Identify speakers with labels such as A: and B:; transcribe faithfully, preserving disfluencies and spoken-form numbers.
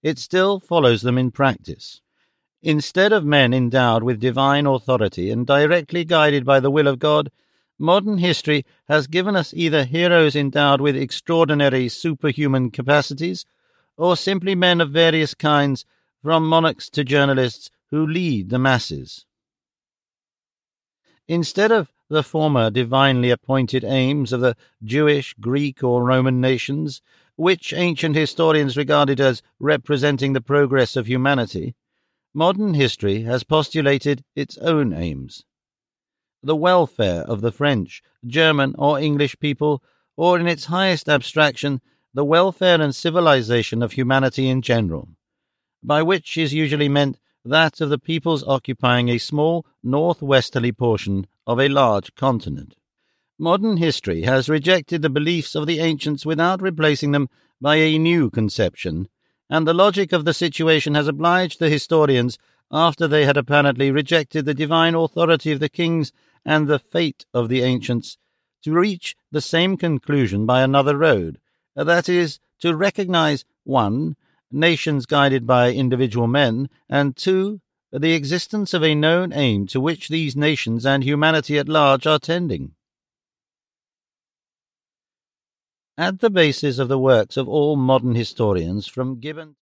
A: it still follows them in practice. Instead of men endowed with divine authority and directly guided by the will of God, modern history has given us either heroes endowed with extraordinary superhuman capacities, or simply men of various kinds, from monarchs to journalists, who lead the masses. Instead of the former divinely appointed aims of the Jewish, Greek, or Roman nations, which ancient historians regarded as representing the progress of humanity, modern history has postulated its own aims. The welfare of the French, German, or English people, or in its highest abstraction, the welfare and civilization of humanity in general, by which is usually meant that of the peoples occupying a small northwesterly portion of a large continent. Modern history has rejected the beliefs of the ancients without replacing them by a new conception, and the logic of the situation has obliged the historians, after they had apparently rejected the divine authority of the kings and the fate of the ancients, to reach the same conclusion by another road, that is, to recognize, one, nations guided by individual men, and two, the existence of a known aim to which these nations and humanity at large are tending. At the basis of the works of all modern historians, from Gibbon